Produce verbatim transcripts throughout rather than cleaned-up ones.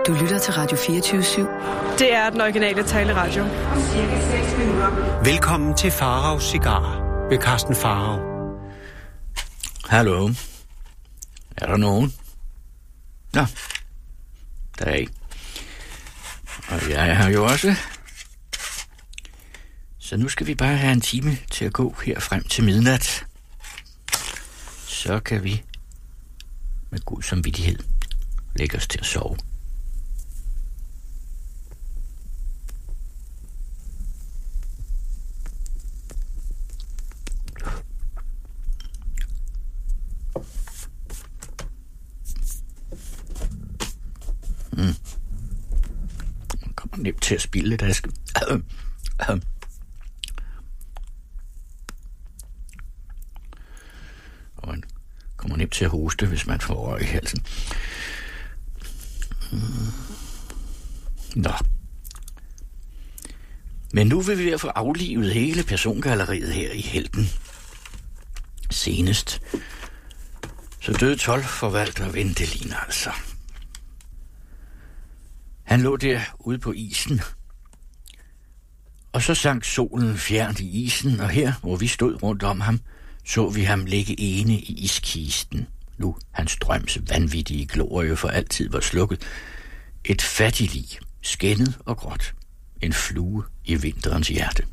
Du lytter til Radio fireogtyve syv. Det er den originale taleradio. Velkommen til Faraos Cigarer ved Carsten Farao. Hallo. Er der nogen? Nå, der er ikke. Og jeg er her jo også. Så nu skal vi bare have en time til at gå her frem til midnat. Så kan vi med god samvittighed lægge os til at sove. Mm. Man kommer nemt til at spilde lidt aske. Og man kommer nemt til at hoste, hvis man får røg i halsen. Mm. Nå. Men nu vil vi ved at få aflivet hele persongalleriet her i Helten. Senest så døde tolvforvalter Vendelin altså. Han lå der ude på isen, og så sank solen fjernt i isen, og her, hvor vi stod rundt om ham, så vi ham ligge ene i iskisten. Nu hans drøms vanvittige glorie for altid var slukket. Et fattigt lig, skændet og gråt. En flue i vinterens hjerte.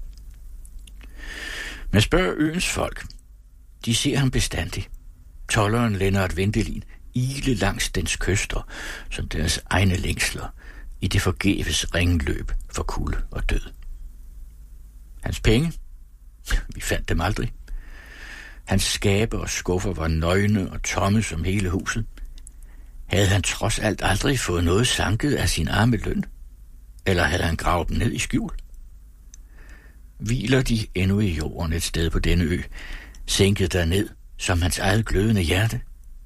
Men spørg øens folk. De ser ham bestandigt. Tolderen Lennart Vendelin ile langs dens kyster, som deres egne længsler, i det forgæves ringløb for kulde og død. Hans penge? Vi fandt dem aldrig. Hans skabe og skuffer var nøgne og tomme som hele huset. Havde han trods alt aldrig fået noget sanket af sin arme løn? Eller havde han gravet dem ned i skjul? Hviler de endnu i jorden et sted på denne ø, sænket derned som hans eget glødende hjerte?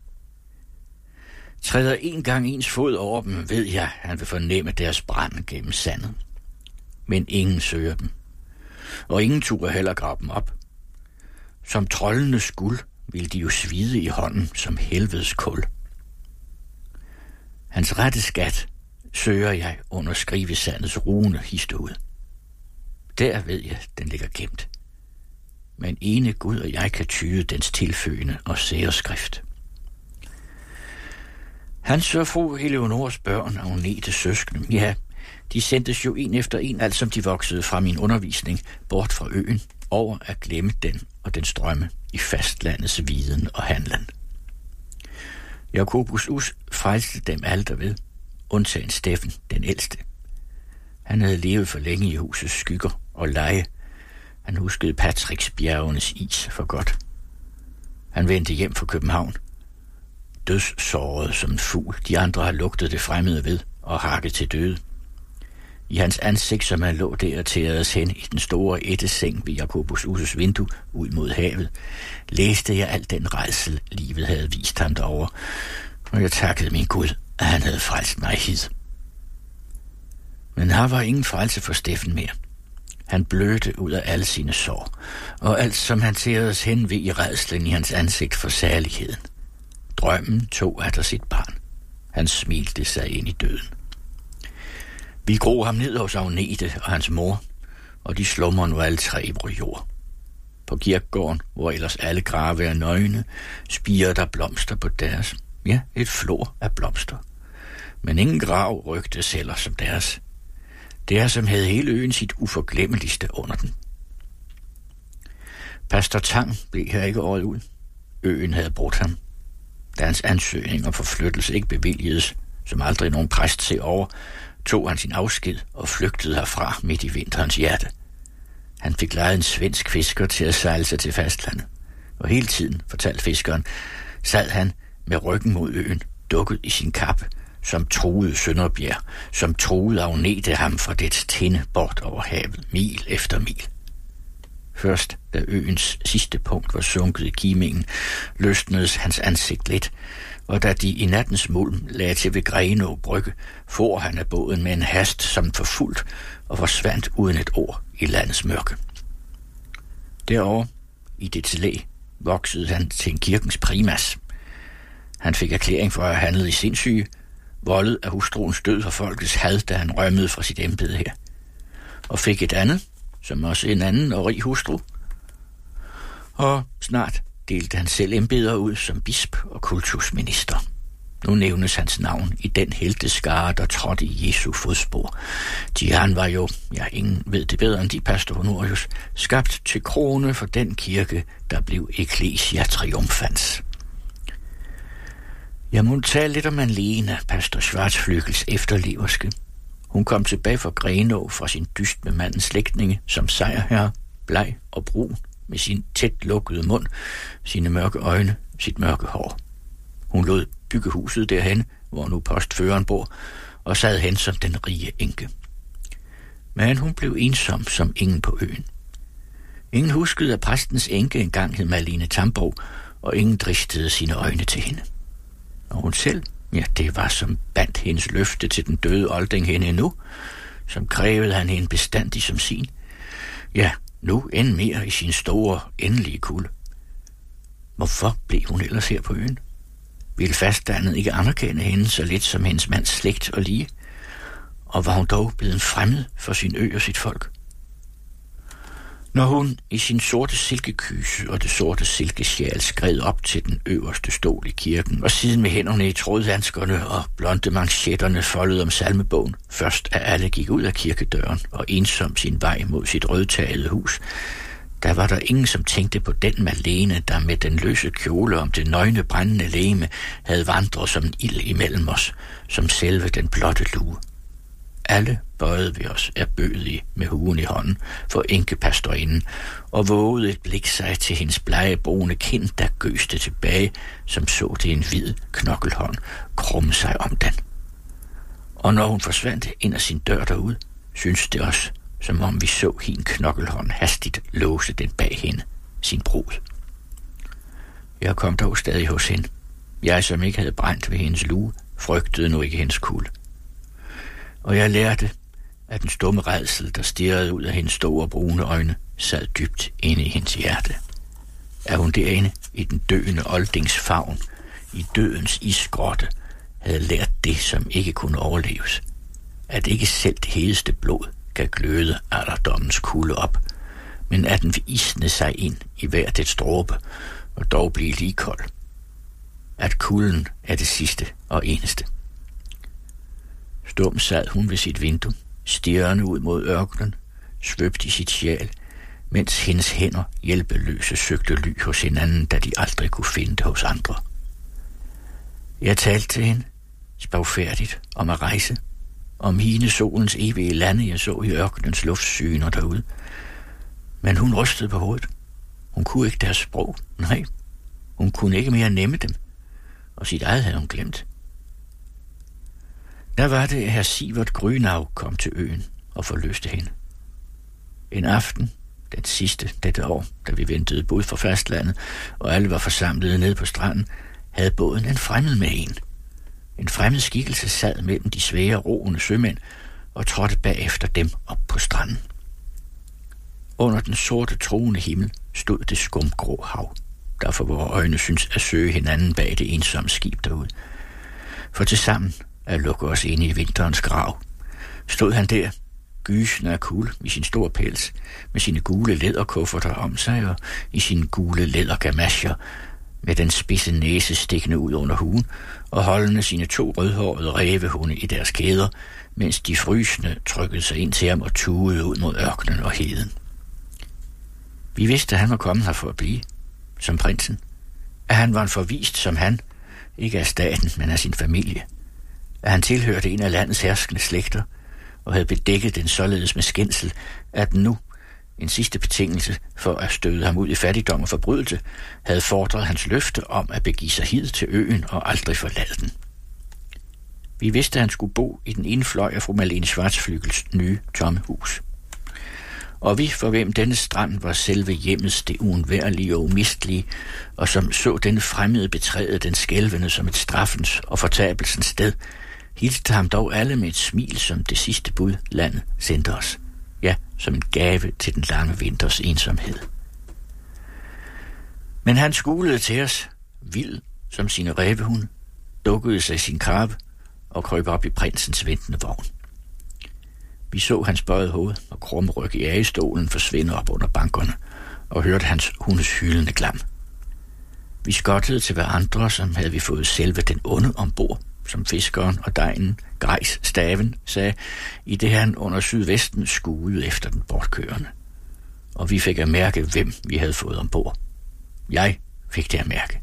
Træder en gang ens fod over dem, ved jeg, han vil fornemme deres brand gennem sandet. Men ingen søger dem, og ingen turde heller grave dem op. Som troldenes guld vil de jo svide i hånden som helvedes kul. Hans rette skat søger jeg under skrivesandets rugende historie. Der ved jeg, den ligger gemt. Men ene Gud og jeg kan tyde dens tilføgende og sære skrift. Hans og fru Eleonors børn og Agnete søskende, ja, de sendtes jo en efter en, alt som de voksede fra min undervisning, bort fra øen, over at glemme den og dens drømme i fastlandets viden og handlen. Jakobus Us frelste dem alle derved, undtagen Steffen, den ældste. Han havde levet for længe i husets skygger og leje. Han huskede Patricksbjergenes is for godt. Han vendte hjem fra København, dødssåret som en fugl. De andre har lugtet det fremmede ved og hakket til døde. I hans ansigt, som han lå der og tæredes hen i den store ætteseng ved Jakobus Us' vindue ud mod havet, læste jeg al den rædsel, livet havde vist ham derovre, og jeg takkede min Gud, at han havde frelst mig hid. Men her var ingen frelse for Steffen mere. Han blødte ud af alle sine sår, og alt som han tæredes hen ved i rædslen i hans ansigt for særligheden. Drømmen tog efter sit barn. Han smilte sig ind i døden. Vi grog ham ned hos Agnete og hans mor, og de slummer nu alle tre på jord. På kirkegården, hvor ellers alle grave er nøgne, spirer der blomster på deres. Ja, et flor af blomster. Men ingen grav rygtes heller som deres. Deres, som havde hele øen sit uforglemmeligste under den. Pastor Tang blev her ikke året ud. Øen havde brudt ham. Da hans ansøgning om forflyttelse ikke bevilgedes, som aldrig nogen præst se over, tog han sin afsked og flygtede herfra midt i vinterens hjerte. Han fik lejet en svensk fisker til at sejle sig til fastlandet. Og hele tiden, fortalte fiskeren, sad han med ryggen mod øen, dukket i sin kappe, som truede Sønderbjerg, som truede Agnete ham fra dets tinde bort over havet, mil efter mil. Først da øens sidste punkt var sunket i kimingen, løsnedes hans ansigt lidt, og da de i nattens mulm lagde til ved Grenaa brygge, for han af båden med en hast som forfulgt og forsvandt uden et ord i landets mørke. Derovre, i det læ, voksede han til en kirkens primas. Han fik erklæring for at have handlet i sindssyge, voldet af hustruens død og folkets had, da han rømmede fra sit embede her. Og fik et andet, som også en anden og rig hustru. Og snart delte han selv embeder ud som bisp og kultusminister. Nu nævnes hans navn i den helteskare, der trådte i Jesu fodspor. De han var jo, ja, ingen ved det bedre end de, pastor Honorius, skabt til krone for den kirke, der blev Ecclesia Triumphans. Jeg må tale lidt om Malene, pastor Schwarzflügels efterleverske. Hun kom tilbage fra Grenaa fra sin dyst med mandens slægtninge som sejrherre, bleg og brun, med sin tæt lukkede mund, sine mørke øjne, sit mørke hår. Hun lod bygge huset derhen, hvor nu postføreren bor, og sad hen som den rige enke. Men hun blev ensom som ingen på øen. Ingen huskede, at præstens enke engang hed Malene Tamborg, og ingen dristede sine øjne til hende. Og hun selv, ja, det var som bandt hendes løfte til den døde olding hende endnu, som krævede han hende bestandig som sin. Ja, nu end mere i sin store, endelige kulde. Hvorfor blev hun ellers her på øen? Ville fastlandet ikke anerkende hende så lidt som hendes mands slægt og lige? Og var hun dog blevet fremmed for sin ø og sit folk? Når hun i sin sorte silkekyse og det sorte silkesjal skred op til den øverste stol i kirken, og siden med hænderne i trådhandskerne og blonde manchetterne foldet om salmebogen, først af alle gik ud af kirkedøren og ensom sin vej mod sit rødtagede hus, der var der ingen, som tænkte på den Malene, der med den løse kjole om det nøgne brændende legeme havde vandret som en ild imellem os, som selve den blotte lue. Alle bøjede vi os erbødige med huen i hånden for enkepastorinden og vågede et blik sig til hendes blege brune kind, der gøste tilbage, som så det en hvid knokkelhånd krumme sig om den. Og når hun forsvandt ind af sin dør derude, syntes det os, som om vi så hin knokkelhånd hastigt låse den bag hende, sin brud. Jeg kom dog stadig hos hende. Jeg, som ikke havde brændt ved hendes lue, frygtede nu ikke hendes kulde. Og jeg lærte, at den stumme rædsel, der stirrede ud af hendes store brune øjne, sad dybt inde i hendes hjerte. At hun derinde i den døende oldings favn, i dødens isgrotte, havde lært det, som ikke kunne overleves. At ikke selv det hedeste blod kan gløde alderdommens kulde op, men at den vil isne sig ind i hvert et stråbe og dog blive lige kold. At kulden er det sidste og eneste. Stum sad hun ved sit vindue, stirrende ud mod ørkenen, svøbt i sit sjal, mens hendes hænder hjælpeløse søgte ly hos hinanden, da de aldrig kunne finde det hos andre. Jeg talte til hende, spagfærdigt, om at rejse, om hine solens evige lande, jeg så i ørkenens luftsyner derude. Men hun rystede på hovedet. Hun kunne ikke deres sprog, nej. Hun kunne ikke mere nemme dem, og sit eget havde hun glemt. Der var det, at herr Sivert Grünau kom til øen og forløste hende. En aften, den sidste dette år, da vi ventede bud fra fastlandet, og alle var forsamlet nede på stranden, havde båden en fremmed med en. En fremmed skikkelse sad mellem de svære roende sømænd og trådte bagefter dem op på stranden. Under den sorte truende himmel stod det skumgrå hav. Derfor vore øjne synes at søge hinanden bag det ensomme skib derude. For tilsammen at lukke os inde i vinterens grav, stod han der, gysende af kulde i sin store pels, med sine gule læderkufferter om sig og i sine gule lædergamasjer, med den spidse næse stikkende ud under huen og holdende sine to rødhårede rævehunde i deres kæder, mens de frysende trykkede sig ind til ham og tugede ud mod ørkenen og heden. Vi vidste, at han var kommet her for at blive, som prinsen. At han var en forvist som han, ikke af staten, men af sin familie. At han tilhørte en af landets herskende slægter, og havde bedækket den således med skændsel, at den nu, en sidste betingelse for at støde ham ud i fattigdom og forbrydelse, havde fordret hans løfte om at begive sig hid til øen og aldrig forlade den. Vi vidste, at han skulle bo i den ene fløj af fru Malene Schwarzflügels nye tomme hus. Og vi, for hvem denne strand var selve hjemmets det uundværlige og umistelige, og som så denne fremmede betræde den skælvende som et straffens og fortabelsens sted, hilste ham dog alle med et smil, som det sidste bud landet sendte os. Ja, som en gave til den lange vinters ensomhed. Men han skulede til os, vild som sine rævehunde, dukkede sig sin krabbe og krøb op i prinsens ventende vogn. Vi så hans bøjet hoved og krumme ryg i agestolen forsvinde op under bankerne, og hørte hans hundes hylende glam. Vi skottede til hverandre, som havde vi fået selve den onde ombord, som fiskeren og degnen, Grejs Staven, sagde, i det han under sydvesten skuede efter den bortkørende. Og vi fik at mærke, hvem vi havde fået ombord. Jeg fik det at mærke.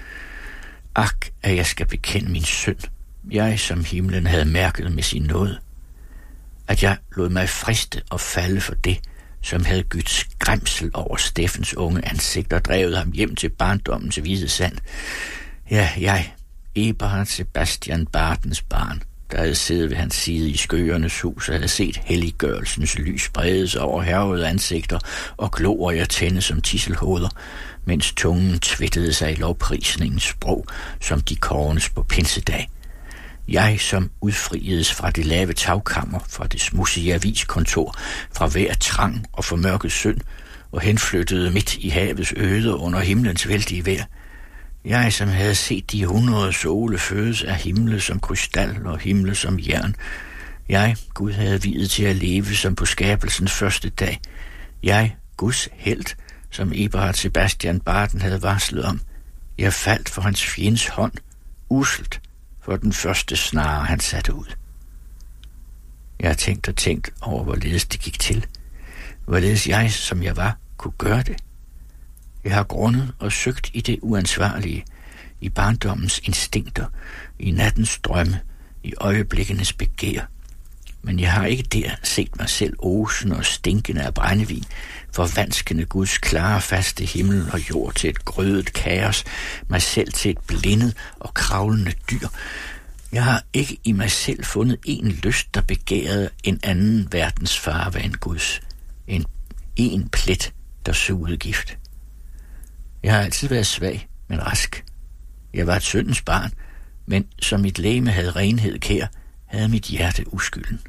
Ak, at jeg skal bekende min synd, jeg som himlen havde mærket med sin nåde, at jeg lod mig friste og falde for det, som havde gydt skræmsel over Steffens unge ansigt og drevet ham hjem til barndommens hvide sand. Ja, jeg, Eberhard Sebastian Bardens barn, der havde siddet ved hans side i skøernes hus og havde set helliggørelsens lys bredes over hervede ansigter og glorier tænde som tisselhoveder, mens tungen tvittede sig i lovprisningens sprog, som de kårenes på pinsedag. Jeg, som udfriedes fra det lave tagkammer, fra det smudsige aviskontor, fra hver trang og formørket synd, og henflyttede midt i havets øde under himlens vældige vejr. Jeg, som havde set de hundrede sole fødes af himle som krystal og himle som jern. Jeg, Gud havde viet til at leve som på skabelsens første dag. Jeg, Guds helt, som Eberhard Sebastian Barden havde varslet om. Jeg faldt for hans fjends hånd, uselt, for den første snare, han satte ud. Jeg har tænkt og tænkt over, hvorledes det gik til. Hvorledes jeg, som jeg var, kunne gøre det. Jeg har grundet og søgt i det uansvarlige, i barndommens instinkter, i nattens drømme, i øjeblikkenes begær. Men jeg har ikke der set mig selv osen og stinkende af brændevin, forvanskende Guds klare, faste himmel og jord til et grødet kaos, mig selv til et blindet og kravlende dyr. Jeg har ikke i mig selv fundet en lyst, der begærede en anden verdens farve end Guds. En, en plet, der sugede gift. Jeg har altid været svag, men rask. Jeg var et syndens barn, men som mit legeme havde renhed kær, havde mit hjerte uskylden.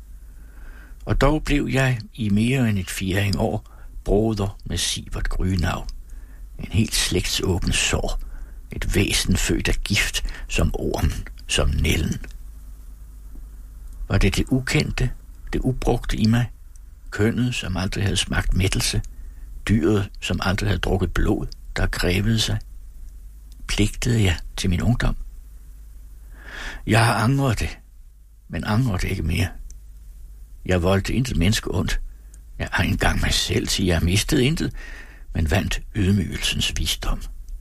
Og dog blev jeg i mere end et firing år broder med Sivert Grynau. En helt slægtsåben sår. Et væsen født af gift, som ormen, som nælden. Var det det ukendte, det ubrugte i mig? Kønnet, som aldrig havde smagt mættelse? Dyret, som aldrig havde drukket blod, der grævede sig? Pligtede jeg til min ungdom? Jeg har angret det, men angret det ikke mere. Jeg voldte intet menneske ondt. Jeg har engang mig selv til, jeg mistede intet, men vandt ydmygelsens visdom.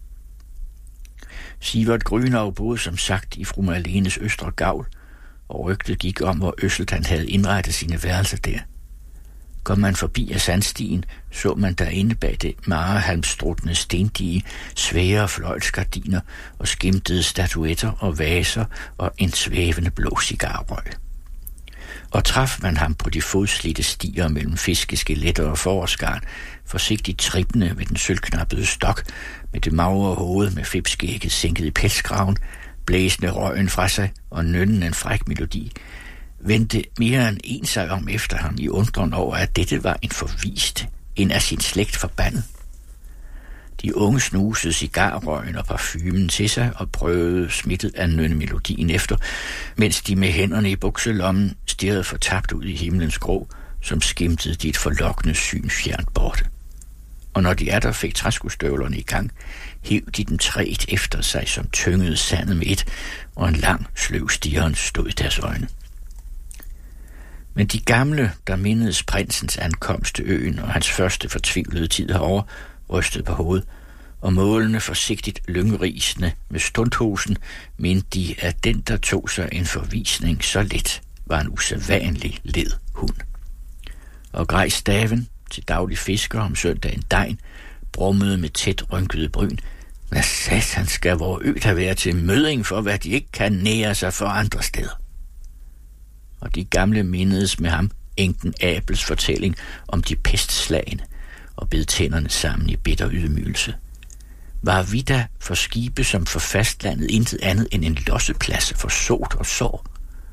Sivert Grynau boede som sagt i fru Marlenes østre gavl, og rygtet gik om, hvor øsselt han havde indrettet sine værelser der. Kom man forbi af sandstien, så man derinde bag det marehalmstruttende stendige svære fløjtsgardiner og skimtede statuetter og vaser og en svævende blå cigarrøg. Og traf man ham på de fodslidte stier mellem fiskeskeletter og forårsgarn, forsigtigt trippende med den sølvknappede stok, med det magre hoved med fipskægget sænket i pelskraven, blæsende røgen fra sig og nønnen en fræk melodi, vendte mere end en sig om efter ham i undren over, at dette var en forvist, en af sin slægt forbandet. De unge snusede cigarrøgen og parfumen til sig og prøvede smittet af nynnemelodien efter, mens de med hænderne i bukselommen stirrede fortabt ud i himlens grå, som skimtede dit forlokkende syn fjernt borte. Og når de atter fik træskostøvlerne i gang, hev de dem træet efter sig, som tyngede sandet med et, og en lang sløv stirren stod i deres øjne. Men de gamle, der mindedes prinsens ankomst til øen og hans første fortvivlede tid herover, rystede på hovedet, og målende forsigtigt lyngerisende med stundhosen, mente de, at den, der tog sig en forvisning så let, var en usædvanlig led hund. Og Grejs Staven, til daglig fisker om søndagen degn, brummede med tæt rynkede bryn: hvad satan skal vor ø der være til møding for, hvad de ikke kan nære sig for andre steder? Og de gamle mindedes med ham enken Abels fortælling om de pestslagene, og bed tænderne sammen i bitter ydmygelse. Var vi da for skibe som for fastlandet intet andet end en losseplads for sot og sår?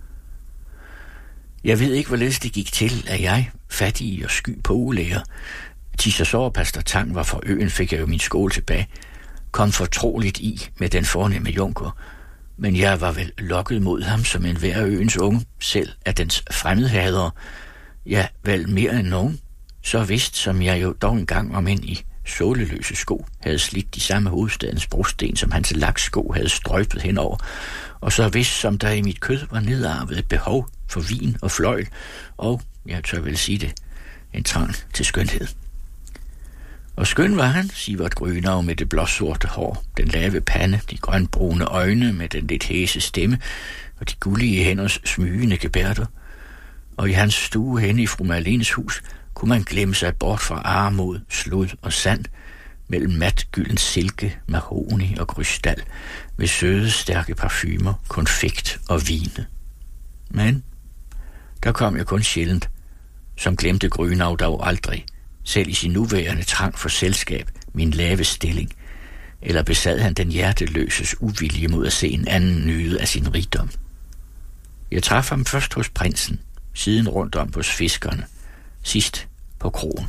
Jeg ved ikke, hvorledes det gik til, at jeg, fattig og sky på ulærer, Tissersår og Pastor Tang var fra øen, fik jeg jo min skole tilbage, kom fortroligt i med den fornemme junker, Men jeg var vel lokket mod ham som en hver øens unge, selv af dens fremmedhadere. Ja, vel mere end nogen. Så vist som jeg jo dog engang om ind i såleløse sko havde slidt de samme hovedstadens brosten, som hans laksko havde strøjpet henover, og så vist som der i mit kød var nedarvet et behov for vin og fløjl, og, jeg tør vel sige det, en trang til skønhed. Og skøn var han, Sivert Grønau med det blåsorte hår, den lave pande, de grønbrune øjne med den lidt hæse stemme, og de gullige hænders smygende gebærder. Og i hans stue henne i fru Marlenes hus kunne man glemme sig bort fra armod, slud og sand, mellem matgylden silke, mahoni og krystal, med søde, stærke parfumer, konfekt og vine. Men der kom jeg kun sjældent, som glemte Grønau dog aldrig, selv i sin nuværende trang for selskab, min lave stilling, eller besad han den hjerteløses uvilje mod at se en anden nyde af sin rigdom. Jeg traf ham først hos prinsen, siden rundt om hos fiskerne, sidst på krogen.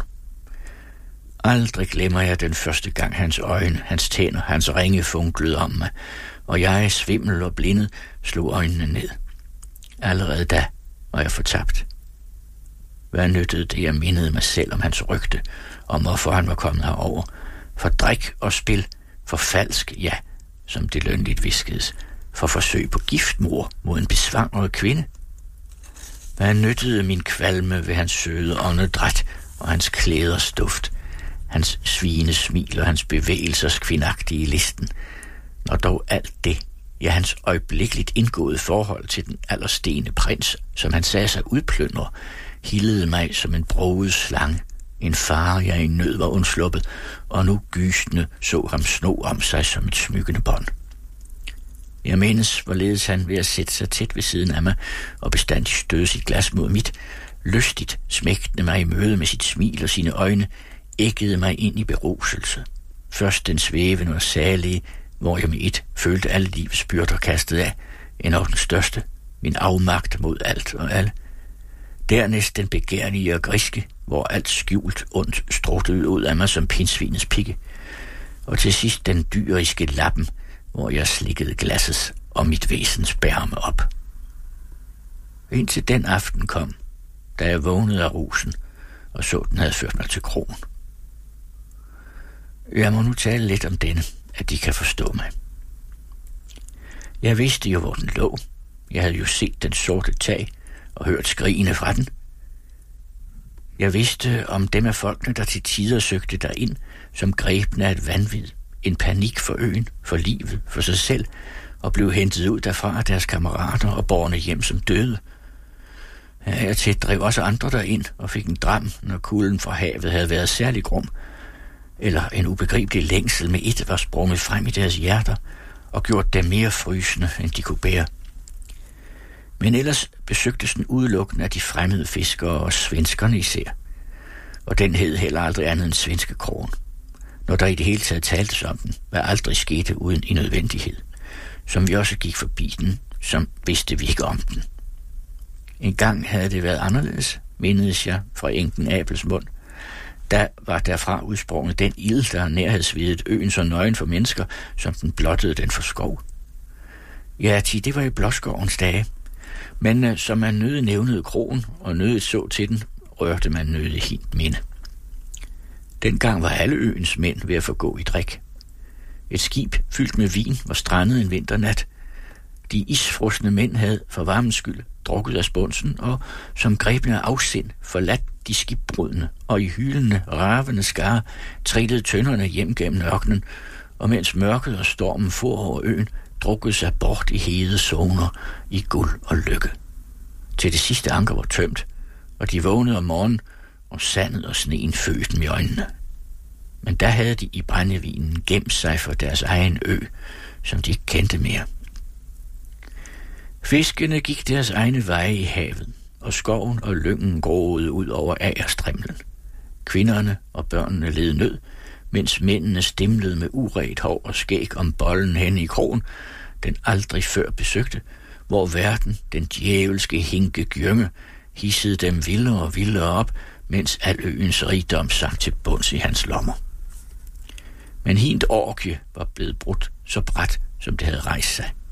Aldrig glemmer jeg den første gang hans øjne, hans tænder, hans ringe funklede om mig, og jeg, svimmel og blindet, slog øjnene ned. Allerede da var jeg fortabt. Hvad nyttede det, jeg mindede mig selv om hans rygte, om hvorfor han var kommet herover? For drik og spil, for falsk, ja, som det lønligt viskedes, for forsøg på giftmord mod en besvangret kvinde. Hvad nyttede min kvalme ved hans søde åndedræt og hans klæders duft, hans svinesmil og hans bevægelsers kvindagtige listen, når dog alt det, ja, hans øjeblikkeligt indgåede forhold til den allerstene prins, som han sagde sig udplyndre, hildede mig som en broget slange, en fare, jeg i nød var undsluppet, og nu gysende så ham sno om sig som et smykkende bånd. Jeg menes, hvorledes han ved at sætte sig tæt ved siden af mig og bestandigt støde sit glas mod mit, lystigt smægtende mig i møde med sit smil og sine øjne, æggede mig ind i beruselse. Først den svævende og salige, hvor jeg med et følte alle livets byrder kastet af, endog den største, min afmagt mod alt og alle. Dernæst den begærlige og griske, hvor alt skjult ondt struttede ud af mig som pindsvinets pigge. Og til sidst den dyriske lappen, hvor jeg slikkede glassets og mit væsens bærme op. Indtil den aften kom, da jeg vågnede af rusen og så, den havde ført mig til krogen. Jeg må nu tale lidt om denne, at de kan forstå mig. Jeg vidste jo, hvor den lå. Jeg havde jo set den sorte tag og hørt skrigene fra den. Jeg vidste om dem af folkene, der til tider søgte derind, som grebne af et vanvid, en panik for øen, for livet, for sig selv, og blev hentet ud derfra af deres kammerater og bårne hjem som døde. Jeg til drev også andre derind og fik en dram, når kulden fra havet havde været særlig grum, eller en ubegribelig længsel med et var sprunget frem i deres hjerter og gjort dem mere frysende, end de kunne bære. Men ellers besøgtes den udelukkende af de fremmede fiskere og svenskerne især, og den hed heller aldrig andet end svenske krogen. Når der i det hele taget taltes om den, hvad aldrig skete uden i nødvendighed, som vi også gik forbi den, som vidste vi ikke om den. En gang havde det været anderledes, mindedes jeg fra enken Abels mund. Der var derfra udsprunget den ild, der nærhedsvidet øen så nøgen for mennesker, som den blottede den for skov. Ja, til det var i blåskovens dage, men uh, som man nødig nævnede krogen og nødigt så til den, rørte man nødig helt minde. Dengang var alle øens mænd ved at forgå i drik. Et skib fyldt med vin var strandet en vinternat. De isfrosne mænd havde for varmens skyld drukket af spunsen og som grebne af afsind forladt de skibbrudne og i hylende, ravende skare trillede tønderne hjem gennem ørkenen, og mens mørket og stormen for over øen, drukkede sig bort i hede zoner i guld og lykke. Til det sidste anker var tømt, og de vågnede om morgenen, og sandet og sneen fødte dem i øjnene. Men der havde de i brændevinen gemt sig for deres egen ø, som de ikke kendte mere. Fiskene gik deres egne veje i havet, og skoven og lyngen groede ud over agerstrimlen. Kvinderne og børnene led nød, mens mændene stimlede med uret hår og skæg om bollen hen i krogen, den aldrig før besøgte, hvor verden, den djævelske hinke gynge, hissede dem vildere og vildere op, mens al øens rigdom sank til bunds i hans lommer. Men hint orgie var blevet brudt så bræt, som det havde rejst sig.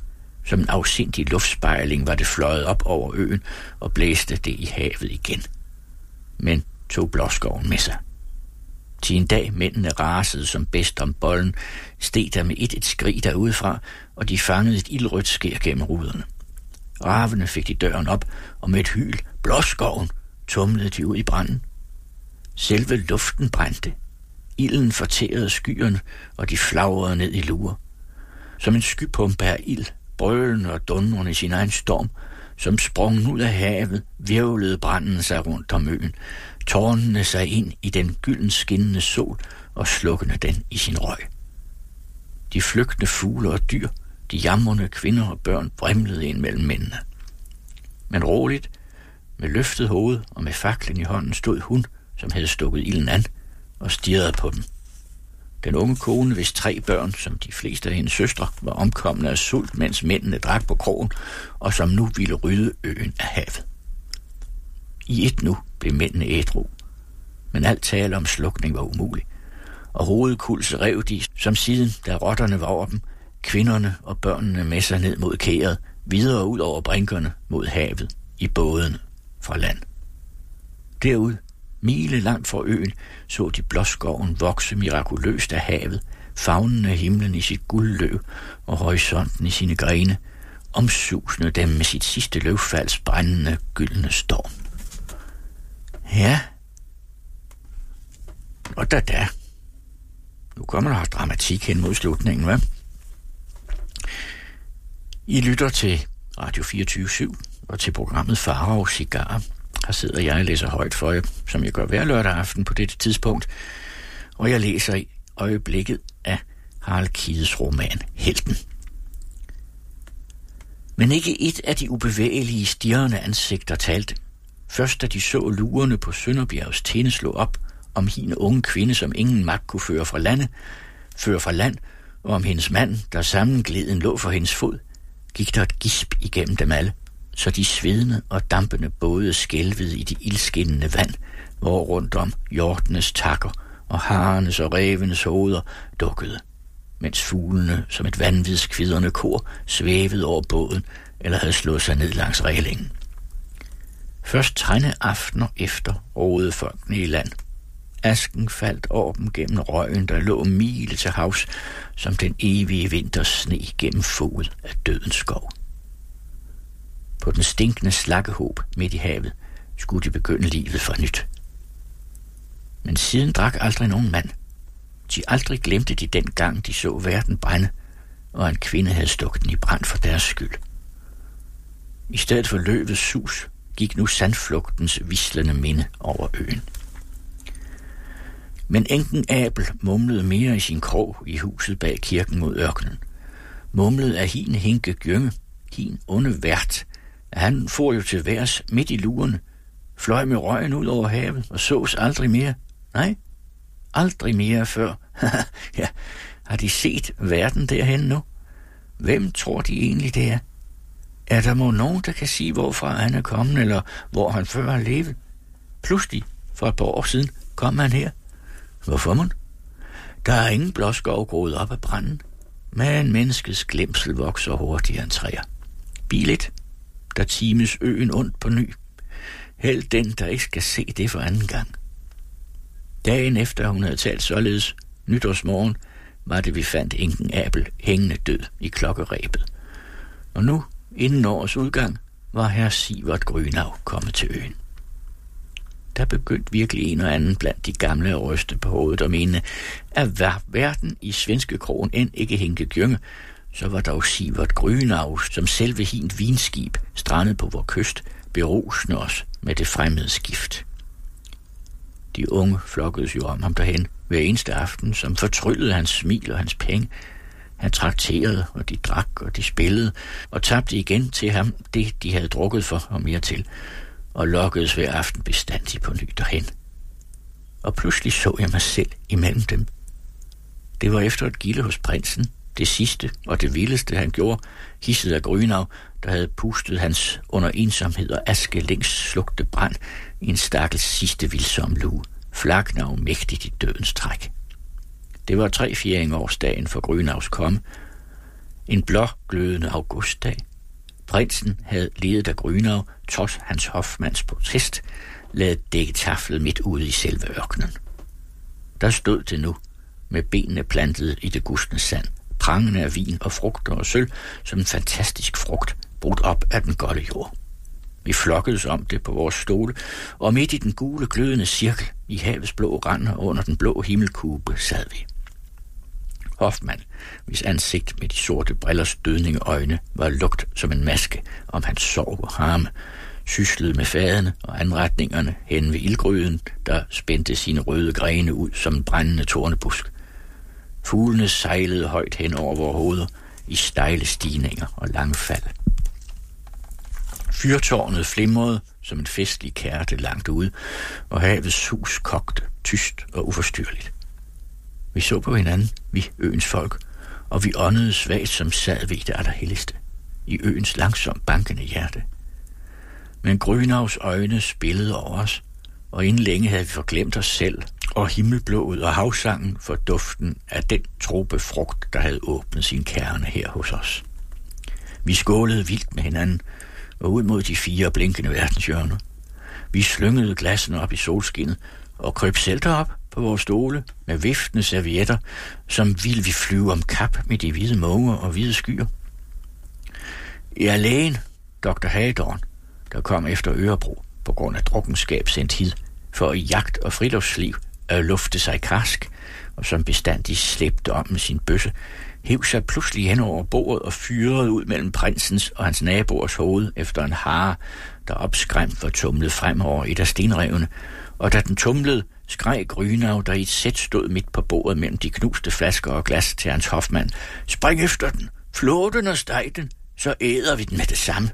Som en afsindig luftspejling var det fløjet op over øen og blæste det i havet igen. Men tog Blåskoven med sig. Til en dag mændene rasede som bedst om bolden, steg der med et et skrig derudefra, og de fangede et ildrødt skær gennem ruderne. Ravene fik de døren op, og med et hyl, Blåskoven, tumlede de ud i branden. Selve luften brændte. Ilden fortærede skyerne, og de flagrede ned i lurer. Som en skypumpe af ild, brølende og dundrende i sin egen storm, som sprang ud af havet, virvlede branden sig rundt om øen, tårnene sig ind i den gylden skinnende sol og slukkede den i sin røg. De flygtende fugle og dyr, de jamrende kvinder og børn vrimlede ind mellem mændene. Men roligt, med løftet hoved og med faklen i hånden, stod hun, som havde stukket ilden an, og stirrede på dem. Den unge kone, hvis tre børn, som de fleste af hendes søstre, var omkomne af sult, mens mændene drak på krogen, og som nu ville rydde øen af havet. I et nu blev mændene ædru, men alt tale om slukning var umulig, og hovedkulse rev de, som siden, da rotterne var over dem, kvinderne og børnene med sig ned mod kæret, videre ud over brinkerne mod havet, i bådene fra land. Derud, mile langt fra øen, så de Blåskoven vokse mirakuløst af havet, favnende himlen i sit guldløv og horisonten i sine grene, omsusende dem med sit sidste løvfalds brændende gyldne storm. Ja, og da da. Nu kommer der dramatik hen mod slutningen, hva'? I lytter til Radio fireogtyve syv og til programmet Farao Cigar. Her sidder jeg og læser højt for jer, som jeg gør hver lørdag aften på dette tidspunkt, og jeg læser i øjeblikket af Harald Kides roman Helten. Men ikke et af de ubevægelige, stirrende ansigter talte. Først da de så lurerne på Sønderbjergs tinde slå op om hende unge kvinde, som ingen magt kunne føre fra landet, føre fra land, og om hendes mand, der sammengleden lå for hendes fod, gik der et gisp igennem dem alle, så de svedende og dampende både skælvede i de ildskinnende vand, hvor rundt om hjortenes takker og harenes og rævenes hoveder dukkede, mens fuglene som et vanvidskvidrende kor svævede over båden eller havde slået sig ned langs rælingen. Først trænde aftener efter roede folkene i land. Asken faldt over dem gennem røgen, der lå mile til havs, som den evige vinters sne gennem foget af dødens skov. På den stinkende slakkehåb midt i havet skulle de begynde livet for nyt. Men siden drak aldrig nogen mand. De aldrig glemte de den gang, de så verden brænde, og en kvinde havde stukket den i brand for deres skyld. I stedet for løvets sus gik nu sandflugtens vislende minde over øen. Men enken Abel mumlede mere i sin krog i huset bag kirken mod ørkenen. Mumlede af hin Hinke Gjønge, hin onde vært. Han for jo til værs midt i lurene, fløj med røgen ud over havet og sås aldrig mere. Nej, aldrig mere før. Ja, har de set verden derhen nu? Hvem tror de egentlig det er? Er der må nogen, der kan sige, hvorfra han er kommet, eller hvor han før har levet? Pludselig, for et par år siden, kom han her. Hvorfor man? Der er ingen blåskov groet op af branden, men menneskets glemsel vokser hurtigere end træer. Bilet, der times øen ondt på ny. Held den, der ikke skal se det for anden gang. Dagen efter hun havde talt således, nytårsmorgen, var det vi fandt enken Abel hængende død i klokkerebet. Og nu, inden årets udgang, var herr Sivert Grynav kommet til øen. Der begyndte virkelig en og anden blandt de gamle at ryste på hovedet og mene, at var verden i svenske krogen end ikke Hinke Gjønge, så var dog Sivert Grynav, som selve hint vinskib, strandet på vor kyst, berusende os med det fremmede skift. De unge flokkedes jo om ham derhen hver eneste aften, som fortryllede hans smil og hans penge. Han trakterede, og de drak, og de spillede, og tabte igen til ham det, de havde drukket for og mere til, og lokkedes hver aften bestandigt på ny derhen. Og pludselig så jeg mig selv imellem dem. Det var efter et gilde hos prinsen, det sidste og det vildeste han gjorde, hisset af Grynav, der havde pustet hans under ensomhed og aske længst slugte brand i en stakkels sidste vildsom lue, Flaknav mægtigt i dødens træk. Det var tre fjerding årsdagen for Grynavs komme. En blåglødende augustdag. Prinsen havde ledet af Grünau, trods hans hofmands protest, ladet dække taflet midt ude i selve ørkenen. Der stod det nu, med benene plantet i det gustne sand, prangende af vin og frugter og sølv, som en fantastisk frugt, brudt op af den golde jord. Vi flokkedes om det på vores stole, og midt i den gule glødende cirkel i havets blå rand og under den blå himmelkube sad vi. Hoffmann, hvis ansigt med de sorte brillers dødninge øjne var lugt som en maske om hans sorg og harme, syslede med fadene og anretningerne hen ved ildgryden, der spændte sine røde grene ud som en brændende tornebusk. Fuglene sejlede højt hen over vores hoveder i stejle stigninger og lange fald. Fyrtårnet flimrede som en festlig kærte langt ude, og havets hus kogte tyst og uforstyrreligt. Vi så på hinanden, vi øens folk, og vi åndede svagt som sad ved det allerhelligste, i øens langsomt bankende hjerte. Men Grünaus øjne spillede over os, og inden længe havde vi forglemt os selv og himmelblået og havsangen for duften af den trope frugt, der havde åbnet sin kerne her hos os. Vi skålede vildt med hinanden, og ud mod de fire blinkende verdenshjørner. Vi slyngede glassene op i solskinnet og krøb selv derop på vores stole med viftende servietter, som ville vi flyve om kap med de hvide måger og hvide skyer. I alene, doktor Hagedorn, der kom efter Ørebro på grund af drukkenskab sendt hid, for i jagt og friluftsliv at lufte sig karsk, og som bestandig slæbte om med sin bøsse, hev sig pludselig hen over bordet og fyrede ud mellem prinsens og hans naboers hoved efter en hare, der opskræmt var tumlet fremover et af stenrevene, og da den tumlede, skreg Grünau, der i et sæt stod midt på bordet mellem de knuste flasker og glas til hans hofmand: "Spring efter den, flå den og steg den, så æder vi den med det samme."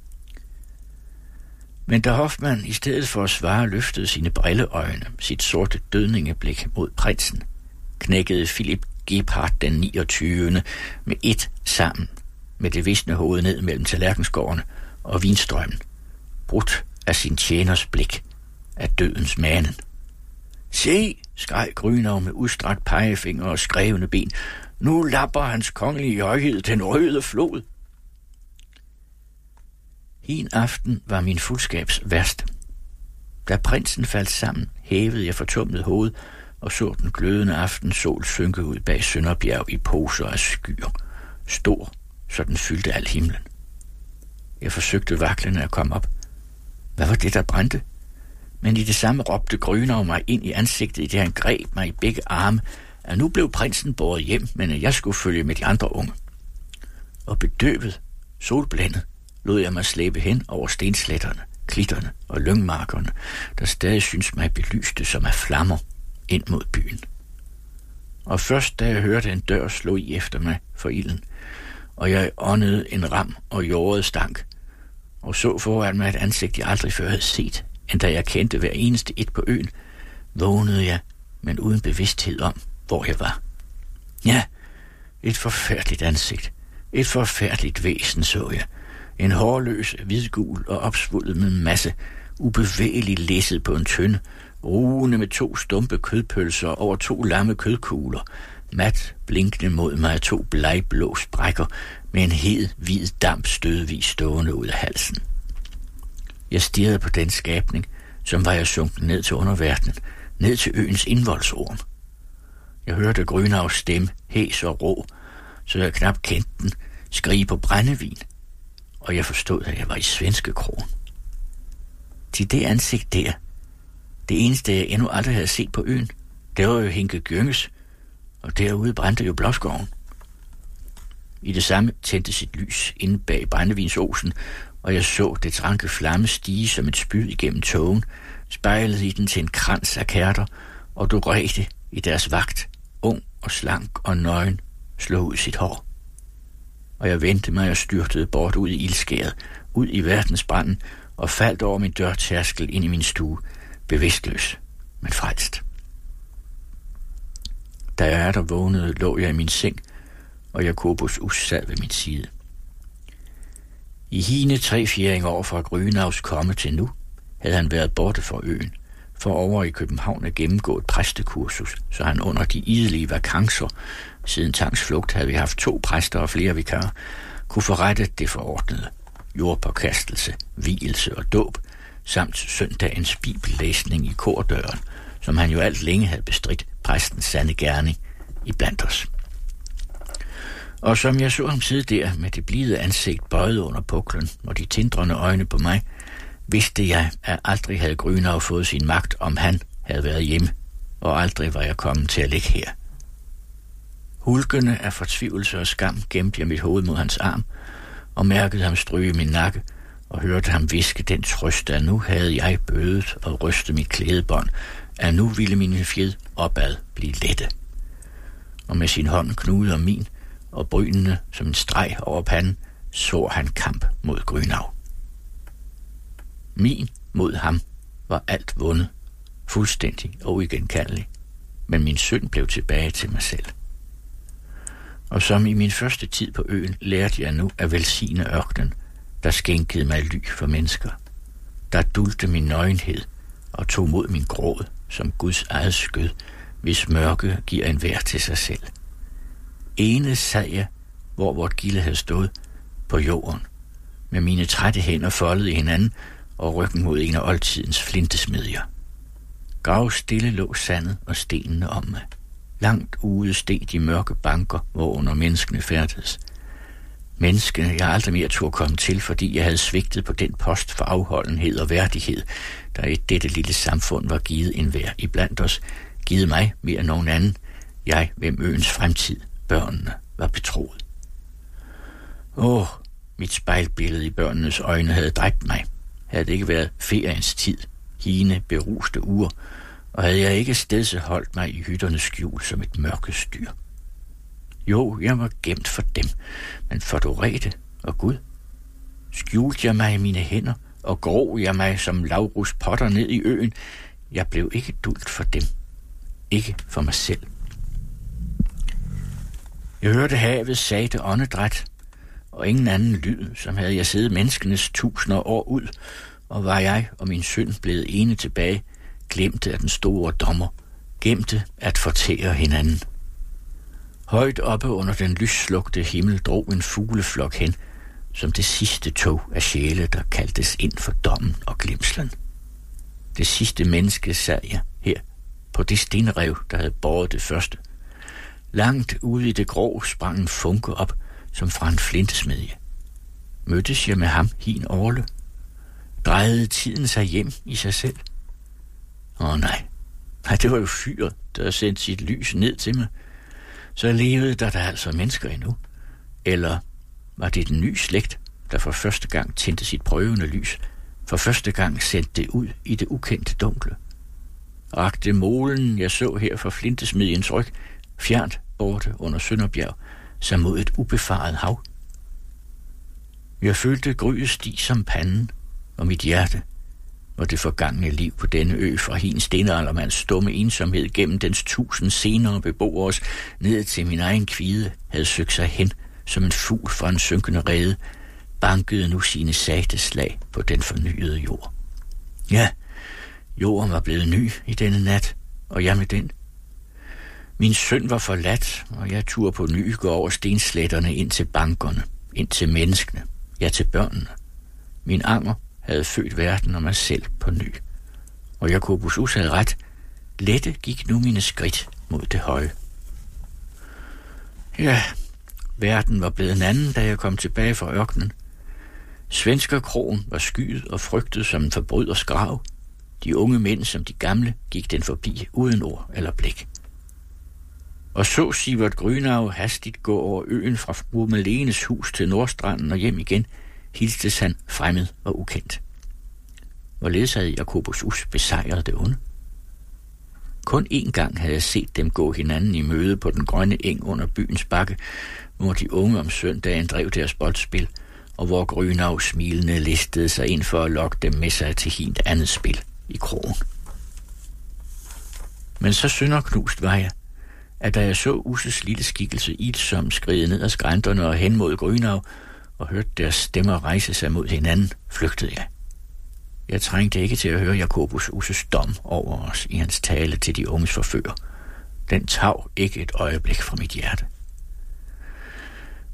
Men da Hoffmann i stedet for at svare løftede sine brilleøjne, sit sorte dødningeblik mod prinsen, knækkede Philip Gebhardt den niogtyvende med et sammen med det visne hoved ned mellem tallerkenskårene og vinstrømmen, brudt af sin tjeners blik af dødens manen. "Se!" skreg Grünau med udstrakt pegefinger og skrevne ben. "Nu lapper hans kongelige højhed den røde flod." En aften var min fuldskabs værste. Da prinsen faldt sammen, hævede jeg fortumlet hoved og så den glødende aftensol synke ud bag Sønderbjerg i poser af skyer, stor, så den fyldte al himlen. Jeg forsøgte vaklende at komme op. Hvad var det, der brændte? Men i det samme råbte Grünau mig ind i ansigtet, i det han greb mig i begge arme, at nu blev prinsen båret hjem, men at jeg skulle følge med de andre unge. Og bedøvet, solblændet, lod jeg mig slæbe hen over stensletterne, klitterne og lyngmarkerne, der stadig synes mig belyste som af flammer ind mod byen. Og først da jeg hørte en dør slå i efter mig for ilden, og jeg åndede en ram og jordet stank, og så foran mig et ansigt, jeg aldrig før havde set, end da jeg kendte hver eneste et på øen, vågnede jeg, men uden bevidsthed om, hvor jeg var. Ja, et forfærdeligt ansigt, et forfærdeligt væsen så jeg. En hårløs, hvidgul og opsvullet med masse, ubevægelig læsset på en tønde, rugende med to stumpe kødpølser over to lamme kødkugler, mat blinkende mod mig af to blegblå sprækker med en hed, hvid damp stødvis stående ud af halsen. Jeg stirrede på den skabning, som var jeg sunket ned til underverdenen, ned til øens indvoldsorm. Jeg hørte Grünaus stemme, hæs og rå, så jeg knap kendte den, skrige på brændevin, og jeg forstod, at jeg var i svenske krogen. Til det ansigt der, det eneste, jeg endnu aldrig havde set på øen, det var jo Hinke Gynges, og derude brændte jo Blåskoven. I det samme tændte sit lys inde bag brændevinsosen, og jeg så det tranke flamme stige som et spyd igennem tågen, spejlet i den til en krans af kærter, og Dorete i deres vagt, ung og slank og nøgen, slog ud sit hår. Og jeg vendte mig og styrtede bort ud i ildskæret, ud i verdensbranden, og faldt over min dørtærskel ind i min stue, bevidstløs, men frelst. Da jeg er der vågnede, lå jeg i min seng, og Jakobus Us sad ved min side. I hine tre fjerding år fra Grünaus komme til nu, havde han været borte fra øen, for over i København at gennemgå et præstekursus, så han under de idelige vakancer siden Tangs flugt havde vi haft to præster og flere vikarer, kunne forrette det forordnede: jordpåkastelse, vielse og dåb, samt søndagens bibellæsning i kordøren, som han jo alt længe havde bestridt præstens sande gerning i blandt os. Og som jeg så ham sidde der med det blide ansigt bøjet under puklen og de tindrende øjne på mig, vidste jeg, at aldrig havde Grünau fået sin magt, om han havde været hjemme, og aldrig var jeg kommet til at ligge her. Hulkende af fortvivlelse og skam gemte jeg mit hoved mod hans arm, og mærkede ham stryge min nakke, og hørte ham viske den trøst, at nu havde jeg bødet og rystet mit klædebånd, at nu ville mine fjed opad blive lette. Og med sin hånd knude om min, og brynene som en streg over panden, så han kamp mod Grünau. Min mod ham var alt vundet, fuldstændig og uigenkaldelig, men min synd blev tilbage til mig selv. Og som i min første tid på øen, lærte jeg nu at velsigne ørkenen, der skænkede mig ly for mennesker, der dulte min nøgenhed og tog mod min gråd som Guds eget skød, hvis mørke giver en vær til sig selv. Ene sad jeg, hvor vort gilde havde stået, på jorden, med mine trætte hænder foldet i hinanden og ryggen mod en af oldtidens flintesmedjer. Gravstille lå sandet og stenene om mig. Langt ude steg de mørke banker, hvorunder menneskene færdedes. Menneskene, jeg aldrig mere turde komme til, fordi jeg havde svigtet på den post for afholdenhed og værdighed, der i dette lille samfund var givet enhver iblandt os, givet mig mere end nogen anden, jeg, hvem øens fremtid, børnene, var betroet. Åh, mit spejlbillede i børnenes øjne havde dræbt mig. Havde det ikke været feriens tid, hine beruste uger, og havde jeg ikke stedseholdt mig i hytternes skjul som et mørkestyr. Jo, jeg var gemt for dem, men for Dorete og Gud. Skjulte jeg mig i mine hænder, og grov jeg mig som Laurus Potter ned i øen. Jeg blev ikke duldt for dem. Ikke for mig selv. Jeg hørte havet sagte åndedræt, og ingen anden lyd, som havde jeg siddet menneskenes tusinder år ud, og var jeg og min søn blevet ene tilbage, glemte af den store dommer, gemte at fortære hinanden. Højt oppe under den lysslugte himmel drog en fugleflok hen, som det sidste tog af sjæle, der kaldtes ind for dommen og glemslen. Det sidste menneske sad jeg her, på det stenrev, der havde båret det første. Langt ude i det grå sprang en funke op, som fra en flintesmedje. Mødtes jeg med ham hin Orle? Drejede tiden sig hjem i sig selv? Åh nej, nej, det var jo fyret, der sendte sit lys ned til mig. Så levede der da altså mennesker endnu. Eller var det den nye slægt, der for første gang tændte sit prøvende lys, for første gang sendte det ud i det ukendte dunkle? Rakte målen, jeg så her for flintesmedjens ryg, fjernt borte under Sønderbjerg, som mod et ubefaret hav. Jeg følte gryet stig som panden, og mit hjerte, og det forgangne liv på denne ø fra hin stenaldermands stumme ensomhed gennem dens tusind senere beboeres ned til min egen kvide, havde søgt sig hen som en fugl fra en synkende rede, bankede nu sine sagte slag på den fornyede jord. Ja, jorden var blevet ny i denne nat, og jeg med den. Min søn var forladt, og jeg turde på ny gå over stenslætterne ind til bankerne, ind til menneskene, ja til børnene. Min anger havde født verden og mig selv på ny. Og Jakobus Us havde ret. Lette gik nu mine skridt mod det høje. Ja, verden var blevet en anden, da jeg kom tilbage fra ørkenen. Svenskerkrogen var skyet og frygtet som en forbryders grav. De unge mænd som de gamle gik den forbi uden ord eller blik. Og så Sivert Grünau hastigt gå over øen fra fru Malenes hus til Nordstranden og hjem igen, hilstes han fremmed og ukendt. Hvorledes havde Jakobus Us besejret det onde? Kun én gang havde jeg set dem gå hinanden i møde på den grønne eng under byens bakke, hvor de unge om søndagen drev deres boldspil, og hvor Grünau smilende listede sig ind for at lokke dem med sig til hint andet spil i krogen. Men så synderknust var jeg, at da jeg så Usses lille skikkelse ilsom skride ned ad skrænterne og hen mod Grünau, og hørte deres stemmer rejse sig mod hinanden, flygtede jeg. Jeg trængte ikke til at høre Jakobus Usses dom over os i hans tale til de unges forfører. Den tav ikke et øjeblik fra mit hjerte.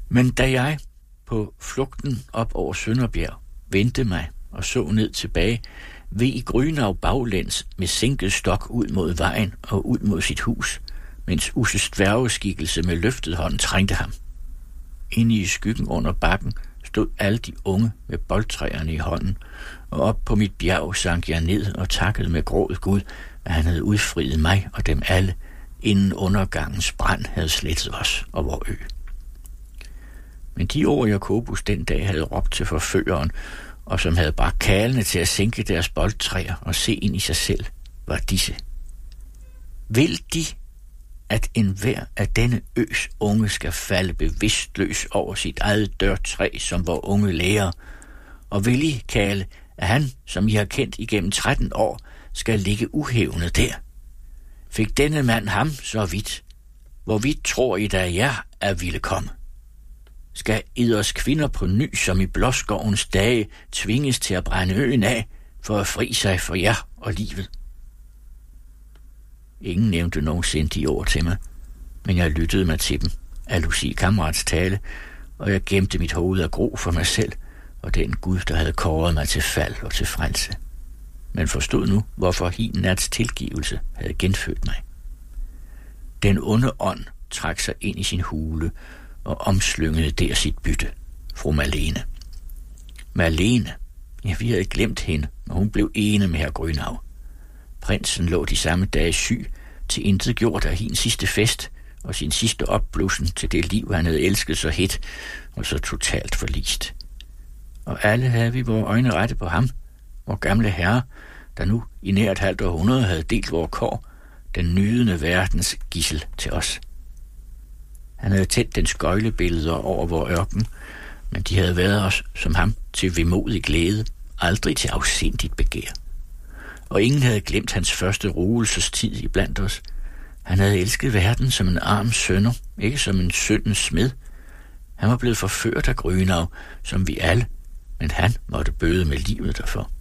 Men da jeg på flugten op over Sønderbjerg vendte mig og så ned tilbage, veg Grünau baglæns med sænket stok ud mod vejen og ud mod sit hus, mens Usses dværgeskikkelse med løftet hånd trængte ham. Inde i skyggen under bakken stod alle de unge med boldtræerne i hånden, og op på mit bjerg sank jeg ned og takkede med gråd Gud, at han havde udfriet mig og dem alle, inden undergangens brand havde slettet os og vor ø. Men de ord, Jakobus den dag havde råbt til forføreren, og som havde bragt kalene til at sænke deres boldtræer og se ind i sig selv, var disse. Vil de, at enhver af denne øs unge skal falde bevidstløs over sit eget dørtræ, som vor unge lærer, og vil I, Kale, at han, som I har kendt igennem tretten år, skal ligge uhævnet der? Fik denne mand ham så vidt? Hvor vidt tror I da jer, at ville komme? Skal eders kvinder på ny, som i blåskovens dage, tvinges til at brænde øen af, for at fri sig for jer og livet? Ingen nævnte nogensinde de ord til mig, men jeg lyttede mig til dem af Lucie Kammerats tale, og jeg gemte mit hoved af gro for mig selv og den Gud, der havde kåret mig til fald og til frelse. Men forstod nu, hvorfor hin nats tilgivelse havde genfødt mig. Den onde ånd trak sig ind i sin hule og omslyngede der sit bytte, fru Malene. Malene, ja, vi havde glemt hende, og hun blev ene med herr Grünau. Prinsen lå de samme dage syg, til intet gjort af hendes sidste fest og sin sidste opblussen til det liv, han havde elsket så hit og så totalt forlist. Og alle havde vi vores øjne rette på ham, vor gamle herre, der nu i nær et halvt århundrede havde delt vores kår, den nydende verdens gidsel til os. Han havde tændt den skøjlebilleder over vor ørken, men de havde været os som ham til vemodig glæde, aldrig til afsindigt begær. Og ingen havde glemt hans første ruelsestid i blandt os. Han havde elsket verden som en arm sønner, ikke som en syndens smed. Han var blevet forført af Grünau, som vi alle, men han måtte bøde med livet derfor.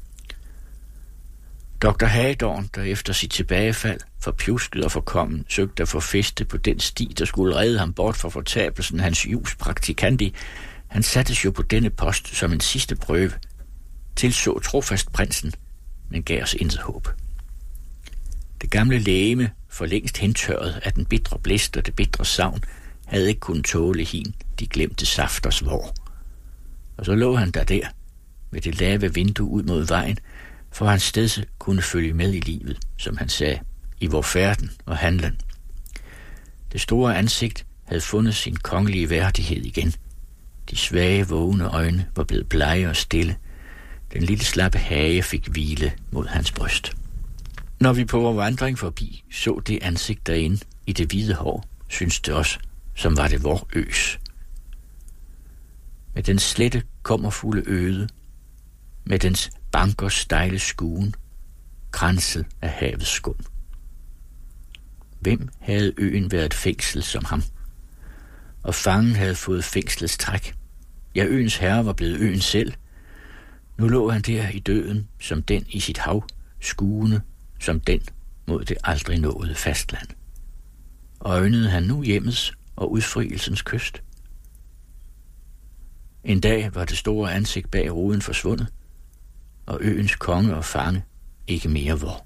doktor Hagedorn, der efter sit tilbagefald, forpjusket og forkommen, søgte at få fæste på den sti, der skulle redde ham bort fra fortabelsen, hans jus praktikandi, han sattes jo på denne post som en sidste prøve, tilså trofast prinsen, men gav os intet håb. Det gamle legeme, for længst hentørret af den bitre blæst og det bitre savn, havde ikke kunnet tåle hin, de glemte safters vor. Og så lå han der der, med det lave vindue ud mod vejen, for hans stedse kunne følge med i livet, som han sagde, i vor færden og handlen. Det store ansigt havde fundet sin kongelige værdighed igen. De svage, vågne øjne var blevet blege og stille. Den lille slappe hage fik hvile mod hans bryst. Når vi på vores vandring forbi så det ansigt derinde i det hvide hår, syntes det os, som var det vor øs. Med den slette, kommerfulde øde, med dens bankers stejle skuen, kranset af havets skum. Hvem havde øen været et fængsel som ham? Og fangen havde fået fængslets træk. Ja, øens herre var blevet øen selv. Nu lå han der i døden, som den i sit hav, skuende, som den mod det aldrig nåede fastland. Øjnede han nu hjemmets og udfrielsens kyst? En dag var det store ansigt bag ruden forsvundet, og øens konge og fange ikke mere vor.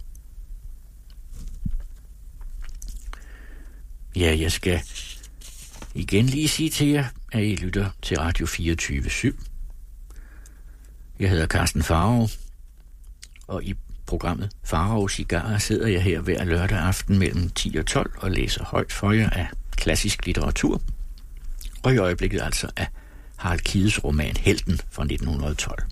Ja, jeg skal igen lige sige til jer, at I lytter til Radio fireogtyve syv. Jeg hedder Carsten Faro, og i programmet Faro Cigarer sidder jeg her hver lørdag aften mellem ti og tolv og læser højt for jer af klassisk litteratur, og i øjeblikket altså af Harald Kides roman Helten fra nitten tolv.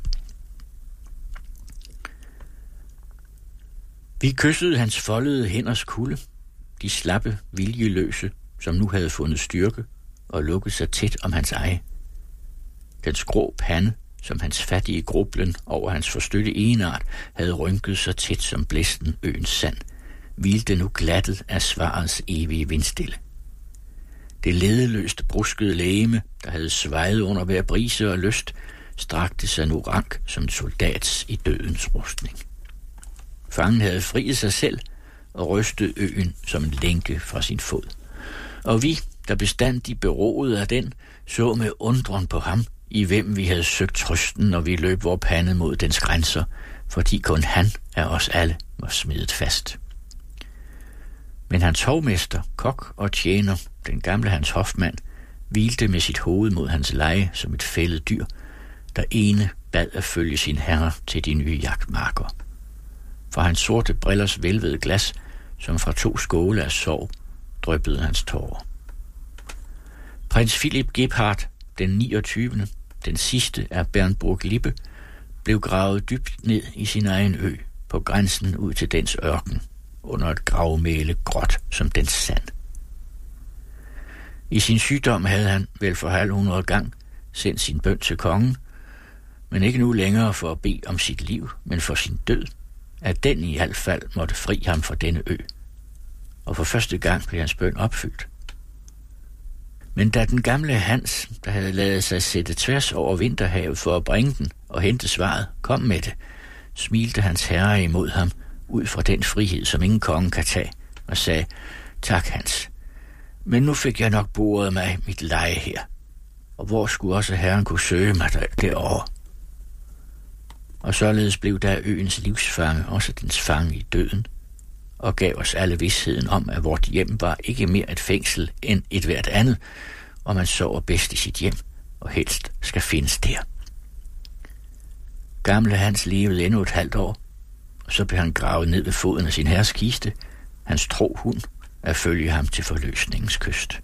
Vi kyssede hans foldede hænders kulde, de slappe, viljeløse, som nu havde fundet styrke og lukket sig tæt om hans eje. Den skrå pande, som hans fattige grublen over hans forstøtte enart havde rynket så tæt som blæsten øens sand, hvilte nu glattet af svarets evige vindstille. Det ledeløste bruskede legeme, der havde svejet under hver brise og lyst, strakte sig nu rank som en soldats i dødens rustning. Fangen havde friet sig selv og rystede øen som en lænke fra sin fod. Og vi, der bestandig beroede af den, så med undren på ham, i hvem vi havde søgt trøsten, når vi løb vor pande mod dens grænser, fordi kun han af os alle var smidet fast. Men hans hovmester, kok og tjener, den gamle hans hofmand, hvilte med sit hoved mod hans leje som et fældet dyr, der ene bad at følge sin herre til de nye jagtmarker. For hans sorte brillers velvede glas, som fra to skåle af sorg, dryppede hans tårer. Prins Philip Gebhard, den niogtyvende, den sidste af Bernburg-Lippe, blev gravet dybt ned i sin egen ø, på grænsen ud til dens ørken, under et gravmæle gråt som dens sand. I sin sygdom havde han, vel for halv hundrede gang, sendt sin bøn til kongen, men ikke nu længere for at bede om sit liv, men for sin død, at den i alt fald måtte fri ham fra denne ø. Og for første gang blev hans bøn opfyldt. Men da den gamle Hans, der havde ladet sig sætte tværs over vinterhavet for at bringe den og hente svaret, kom med det, smilte hans herre imod ham ud fra den frihed, som ingen konge kan tage, og sagde, tak Hans, men nu fik jeg nok boret mig mit leje her, og hvor skulle også herren kunne søge mig derovre? Og således blev der øens livsfange også dens fange i døden, og gav os alle vidsheden om, at vort hjem var ikke mere et fængsel end et hvert andet, og man sover bedst i sit hjem, og helst skal findes der. Gamle Hans levede endnu et halvt år, og så blev han gravet ned ved foden af sin herres kiste, hans tro hund, at følge ham til forløsningens kyst.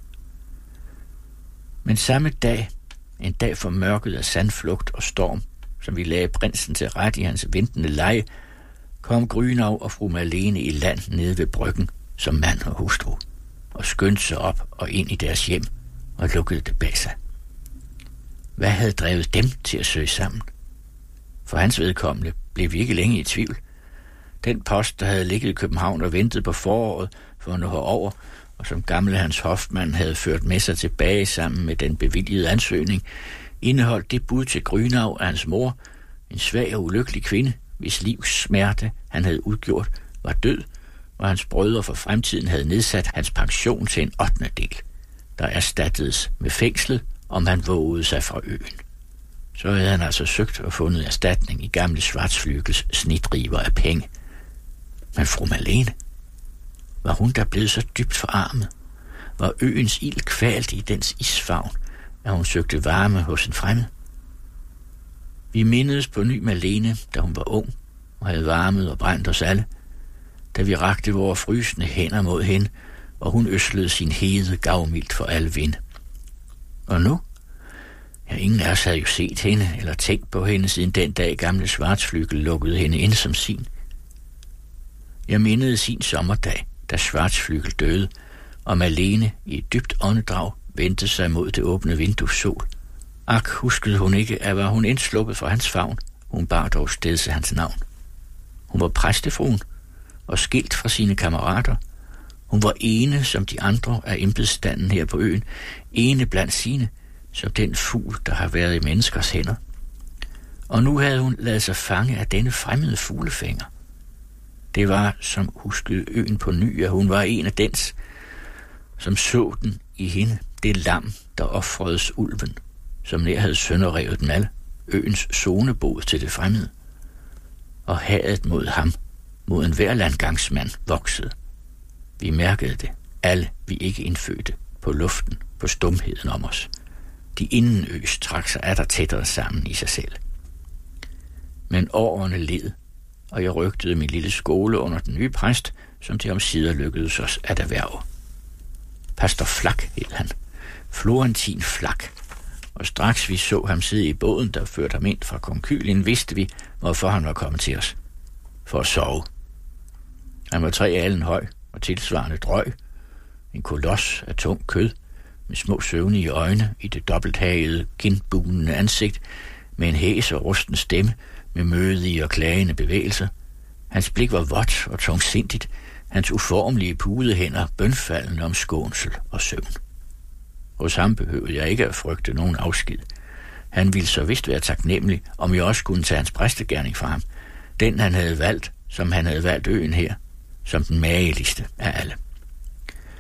Men samme dag, en dag formørket af sandflugt og storm, som vi lagde prinsen til ret i hans ventende leje, kom Grünau og fru Malene i land nede ved bryggen som mand og hustru, og skyndte sig op og ind i deres hjem og lukkede det bag sig. Hvad havde drevet dem til at søge sammen? For hans vedkommende blev vi ikke længe i tvivl. Den post, der havde ligget i København og ventet på foråret for at nå herover, og som gamle Hans Hofmann havde ført med sig tilbage sammen med den bevilgede ansøgning, indeholdt det bud til Grünau af hans mor, en svag og ulykkelig kvinde, hvis livs smerte han havde udgjort, var død, og hans brødre for fremtiden havde nedsat hans pension til en ottende del, der erstattedes med fængslet, om han vågede sig fra øen. Så havde han altså søgt og fundet erstatning i gamle Schwarzflügels snitdriver af penge. Men fru Malene, var hun der blevet så dybt forarmet? Var øens ild kvalt i dens isfavn, at hun søgte varme hos en fremmed? Vi mindedes på ny Malene, da hun var ung og havde varmet og brændt os alle, da vi rakte vores frysende hænder mod hende, og hun øslede sin hede gavmildt for alle vind. Og nu? Ja, ingen af os havde jo set hende eller tænkt på hende, siden den dag gamle Schwarzflügel lukkede hende ind som sin. Jeg mindede sin sommerdag, da Schwarzflügel døde, og Malene i et dybt åndedrag vendte sig mod det åbne vindues sol. Ak, huskede hun ikke, at var hun indsluppet fra hans favn. Hun bar dog steds af hans navn. Hun var præstefruen og skilt fra sine kammerater. Hun var ene som de andre af embedsstanden her på øen, ene blandt sine, som den fugl, der har været i menneskers hænder. Og nu havde hun ladet sig fange af denne fremmede fuglefænger. Det var, som huskede øen på ny, at hun var en af dens, som så den i hende, det lam, der ofredes ulven, som nær havde sønderrevet dem alle, øens zonebod til det fremmede. Og hadet mod ham, mod en hver landgangsmand, voksede. Vi mærkede det, alle vi ikke indfødte, på luften, på stumheden om os. De indenøs trak sig atter tættere sammen i sig selv. Men årene led, og jeg rygtede min lille skole under den nye præst, som det omsider lykkedes os at erhverve. Pastor Flak hed han, Florentin Flak, og straks vi så ham sidde i båden, der førte ham ind fra konkylien, vidste vi, hvorfor han var kommet til os. For at sove. Han var tre alen høj og tilsvarende drøg, en koloss af tung kød, med små søvnige øjne i det dobbelthagede, kindbunende ansigt, med en hæs og rusten stemme, med mødige og klagende bevægelser. Hans blik var vådt og tungsindigt, hans uformelige pudehænder bønfaldende om skånsel og søvn. Hos ham behøvede jeg ikke at frygte nogen afsked. Han ville så vist være taknemmelig, om jeg også kunne tage hans præstegerning fra ham, den han havde valgt, som han havde valgt øen her, som den mageligste af alle.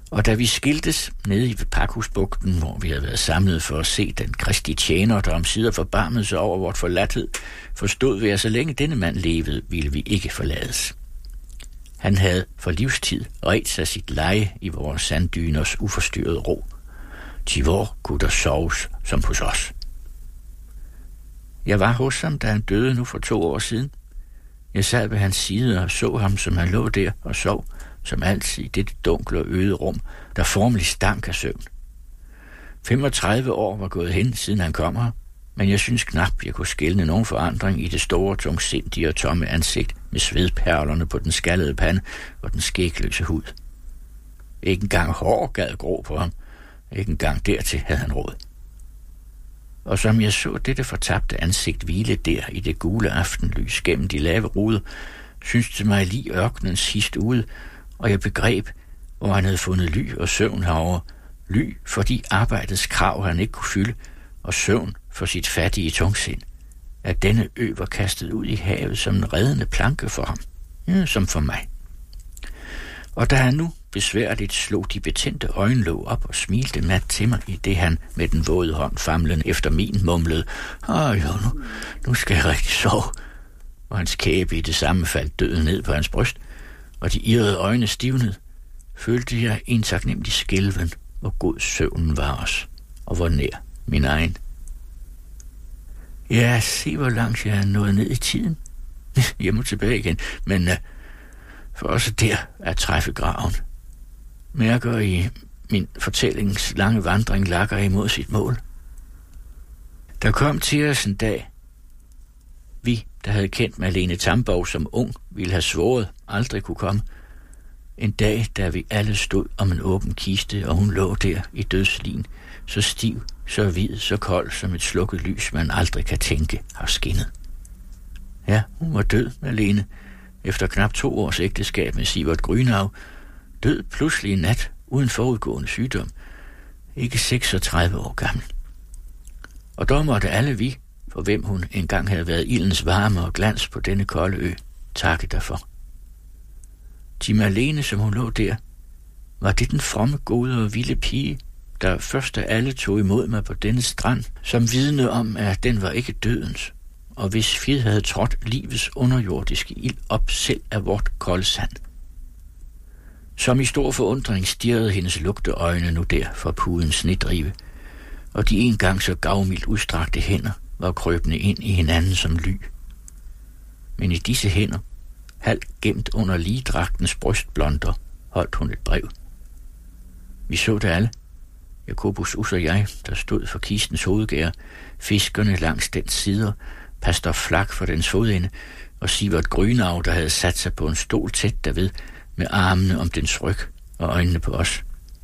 Og da vi skiltes nede i Pakhusbugten, hvor vi havde været samlet for at se den kristige tjener, der omsider forbarmede sig over vort forladthed, forstod vi, at så længe denne mand levede, ville vi ikke forlades. Han havde for livstid redt sig sit leje i vores sanddyners uforstyrrede ro. Til hvor kunne der soves som hos os. Jeg var hos ham, da han døde nu for to år siden. Jeg sad ved hans side og så ham, som han lå der og sov, som altid i dette dunkle og øde rum, der formelig stank af søvn. femogtredive år var gået hen, siden han kom her, men jeg synes knap, jeg kunne skelne nogen forandring i det store, tungsindige og tomme ansigt med svedperlerne på den skallede pande og den skægløse hud. Ikke engang hår gad grå på ham. Ikke engang dertil havde han råd. Og som jeg så dette fortabte ansigt hvile der i det gule aftenlys gennem de lave ruder, syntes det mig lige ørkenens hist ude, og jeg begreb, hvor han havde fundet ly og søvn herover. Ly for de arbejdets krav, han ikke kunne fylde, og søvn for sit fattige tungsind. At denne ø var kastet ud i havet som en reddende planke for ham, ja, som for mig. Og da han nu besværligt slog de betændte øjenlåg op og smilte mat til mig, i det han med den våde hånd famlen efter min mumlede, åh jo, nu, nu skal jeg rigtig sove. Og hans kæbe i det samme faldt døden ned på hans bryst, og de irrede øjne stivnede, følte jeg en taknemmelig skælven, hvor god søvnen var os, og hvor nær min egen. Ja, se hvor langt jeg er nået ned i tiden. Jeg må tilbage igen, men uh, for også der er træffe graven. Mærker i min fortællings lange vandring lakker imod sit mål. Der kom til os en dag. Vi, der havde kendt Malene Tamborg som ung, ville have svoret aldrig kunne komme. En dag, da vi alle stod om en åben kiste, og hun lå der i dødslin, så stiv, så hvid, så kold som et slukket lys, man aldrig kan tænke har skinnet. Ja, hun var død, Malene, efter knap to års ægteskab med Sivert Grynau, død pludselig en nat, uden forudgående sygdom, ikke seksogtredive år gammel. Og der måtte alle vi, for hvem hun engang havde været ildens varme og glans på denne kolde ø, takke derfor. Til Malene, som hun lå der, var det den fromme, gode og vilde pige, der først af alle tog imod mig på denne strand, som vidne om, at den var ikke dødens, og hvis fid havde trådt livets underjordiske ild op selv af vort kolde sand. Som i stor forundring stirrede hendes lugte øjne nu der for pudens snedrive, og de engang så gavmildt udstrakte hænder var krøbende ind i hinanden som ly. Men i disse hænder, halvt gemt under ligedragtens brystblonder, holdt hun et brev. Vi så det alle, Jakobus Us og jeg, der stod for kistens hovedgær, fiskerne langs dens sider, pastor Flak for dens fodende, og Sivert Grynau, der havde sat sig på en stol tæt derved, med armene om dens ryg og øjnene på os.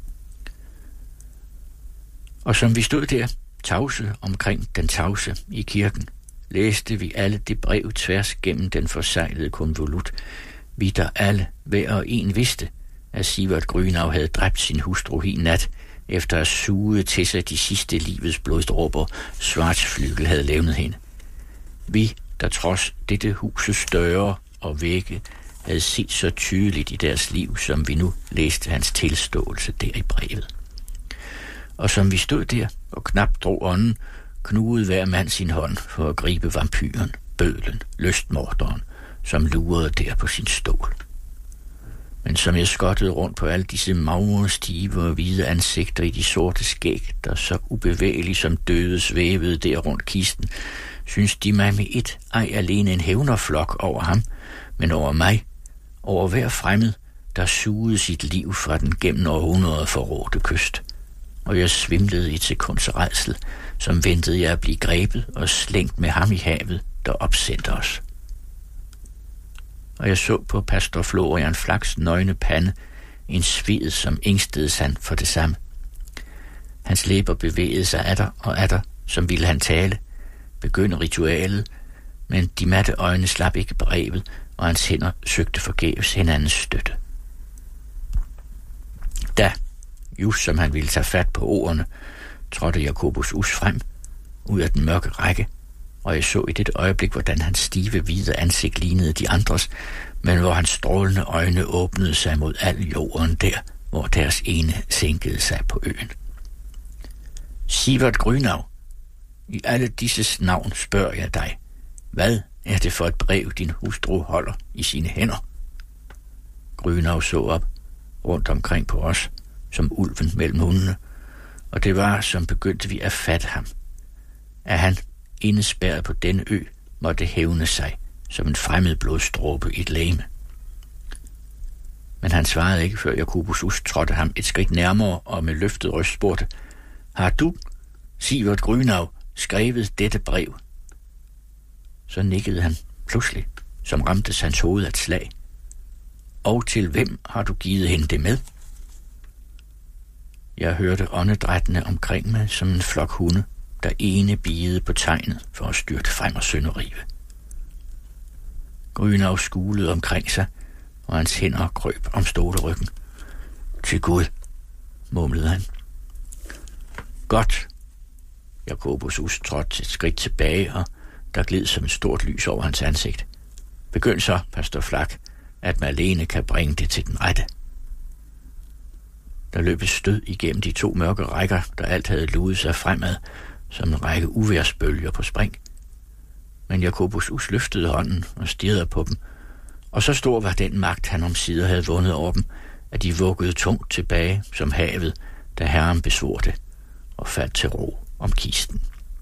Og som vi stod der, tavse omkring den tavse i kirken, læste vi alle det brev tværs gennem den forsejlede konvolut, vi der alle, hver og en vidste, at Sivert Grynau havde dræbt sin hustru hin nat, efter at suge til sig de sidste livets blodsdråber, Schwarzflügel havde levnet hende. Vi, der trods dette huses døre og vægge, havde set så tydeligt i deres liv, som vi nu læste hans tilståelse der i brevet. Og som vi stod der og knap drog ånden, knugede hver mand sin hånd for at gribe vampyren, bødlen, lystmorderen, som lurede der på sin stol. Men som jeg skottede rundt på alle disse magre, stive og hvide ansigter i de sorte skæg, der så ubevægeligt som døde svævede der rundt kisten, synes de mig med et ej alene en hævnerflok over ham, men over mig, over hver fremmed, der sugede sit liv fra den gennem århundreder forrådte kyst. Og jeg svimlede i et sekunds rædsel, som ventede jeg at blive grebet og slængt med ham i havet, der opsendte os. Og jeg så på pastor Florian Flaks nøgne pande en sved, som ængstedes han for det samme. Hans læber bevægede sig atter og atter, som ville han tale, begynde ritualet, men de matte øjne slap ikke brevet, og hans hænder søgte forgæves hinandens støtte. Da, just som han ville tage fat på ordene, trådte Jakobus Us frem, ud af den mørke række, og jeg så i det øjeblik, hvordan hans stive, hvide ansigt lignede de andres, men hvor hans strålende øjne åbnede sig mod al jorden der, hvor deres ene sænkede sig på øen. Sivert Grünau, i alle disses navn spørger jeg dig, hvad er det for et brev, din hustru holder i sine hænder? Grünau så op rundt omkring på os, som ulven mellem hundene, og det var, som begyndte vi at fatte ham. At han, indespærret på denne ø, måtte hævne sig som en fremmed blodstråbe i et legeme. Men han svarede ikke, før Jacobus trådte ham et skridt nærmere og med løftet røst spurgte, har du, Sivert Grünau, skrevet dette brev? Så nikkede han pludselig, som ramtes hans hoved af et slag. Og til hvem har du givet hende det med? Jeg hørte åndedrættene omkring mig som en flok hunde, der ene bidede på tegnet for at styrte frem og sønderrive. Grünau skulede omkring sig, og hans hænder krøb om stoleryggen. Til Gud, mumlede han. Godt. Jacobus trådte et skridt tilbage, og der gled som et stort lys over hans ansigt. Begynd så, pastor Flak, at Malene kan bringe det til den rette. Der løb et stød igennem de to mørke rækker, der alt havde luet sig fremad, som en række uværsbølger på spring. Men Jacobus løftede hånden og stirrede på dem, og så stor var den magt, han omsider havde vundet over dem, at de vuggede tungt tilbage som havet, da Herren besvorte og faldt til ro om kisten.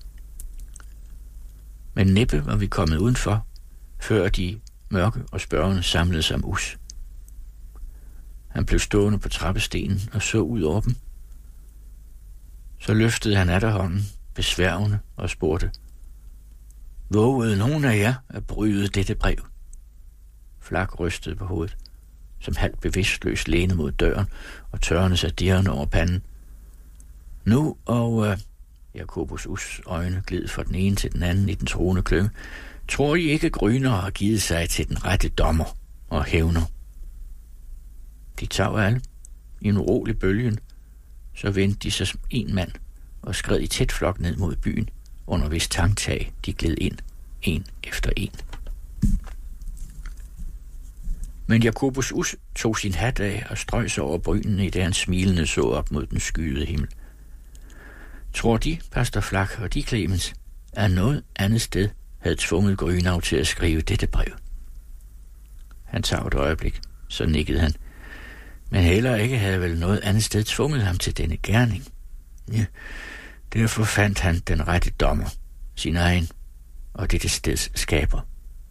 Men næppe var vi kommet udenfor, før de mørke og spørgende samlede sig om us. Han blev stående på trappestenen og så ud over dem. Så løftede han atter hånden, besværgende, og spurgte, vågede nogen af jer at bryde dette brev? Flak rystede på hovedet, som halvt bevidstløs lænede mod døren og tørrede sig dirrende over panden. Nu og uh, Jacobus' øjne gled fra den ene til den anden i den troende klønge. Tror I ikke, Grünau har givet sig til den rette dommer og hævner? De tav alle i en urolig bølgen, så vendte de sig som en mand og skred i tæt flok ned mod byen, under hvis tangtag de gled ind, en efter en. Men Jacobus Us tog sin hat af og strøg sig over brynene, i det han smilende så op mod den skyede himmel. Tror de, pastor Flak og de Clemens, at noget andet sted havde tvunget Grünau til at skrive dette brev? Han tog et øjeblik, så nikkede han. Men heller ikke havde vel noget andet sted tvunget ham til denne gerning. Ja, derfor fandt han den rette dommer, sin egen, og dette steds skaber.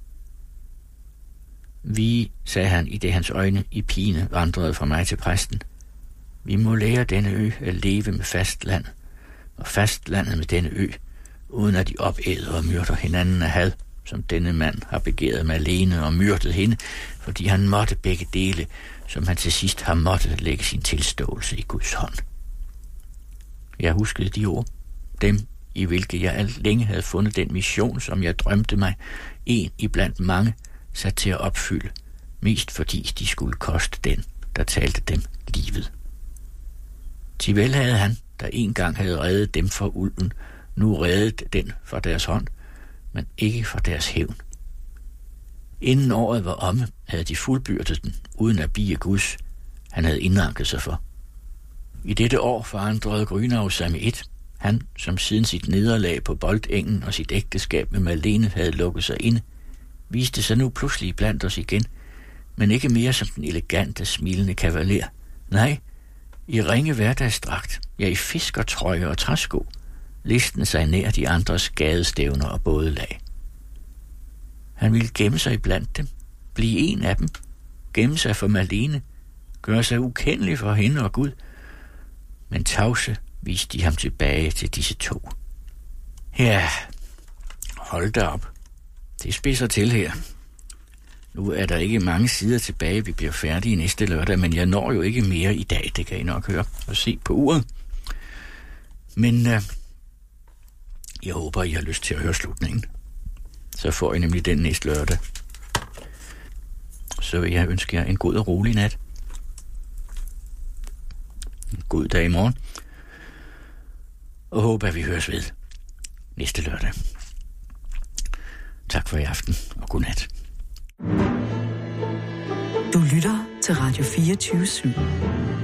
Vi, sagde han, i det hans øjne i pine vandrede fra mig til præsten. Vi må lære denne ø at leve med fastland, og fastlandet med denne ø, uden at de opæder og myrder hinanden af had, som denne mand har begæret Malene og myrdet hende, fordi han måtte begge dele, som han til sidst har måttet lægge sin tilståelse i Guds hånd. Jeg huskede de ord, dem i hvilke jeg alt længe havde fundet den mission, som jeg drømte mig, en iblandt mange, sat til at opfylde, mest fordi de skulle koste den, der talte dem livet. Til vel havde han, der engang havde reddet dem fra ulven, nu reddet den fra deres hånd, men ikke fra deres hævn. Inden året var omme, havde de fuldbyrdet den, uden at bie Guds, han havde indanket sig for. I dette år forandrede Grünau sig med et. Han, som siden sit nederlag på Boldengen og sit ægteskab med Malene havde lukket sig inde, viste sig nu pludselig blandt os igen, men ikke mere som den elegante, smilende kavaler. Nej, i ringe hverdagsdragt, ja i fiskertrøje og træsko, listen sig nær de andres gadestævner og bådelag. Han ville gemme sig blandt dem, blive en af dem, gemme sig for Malene, gøre sig ukendelig for hende og Gud, men tavse viste de ham tilbage til disse to. Ja, hold da op. Det spidser til her. Nu er der ikke mange sider tilbage, vi bliver færdige næste lørdag, men jeg når jo ikke mere i dag, det kan I nok høre og se på uret. Men øh, jeg håber, I har lyst til at høre slutningen. Så får I nemlig den næste lørdag. Så vil jeg ønske jer en god og rolig nat. En god dag i morgen. Og håber, at vi høres ved næste lørdag. Tak for i aften, og godnat. Du lytter til Radio fireogtyve syv.